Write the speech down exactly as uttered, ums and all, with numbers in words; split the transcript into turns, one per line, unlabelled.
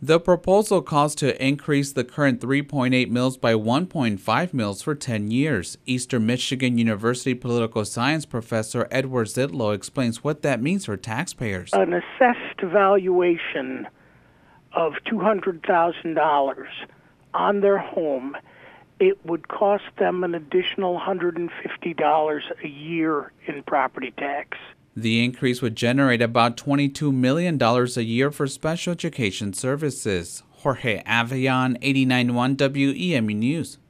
The proposal calls to increase the current three point eight mils by one point five mils for ten years. Eastern Michigan University political science professor Edward Zitlow explains what that means for taxpayers.
An assessed valuation of two hundred thousand dollars on their home, it would cost them an additional one hundred fifty dollars a year in property tax.
The increase would generate about twenty-two million dollars a year for special education services. Jorge Avion, eighty-nine point one W E M U News.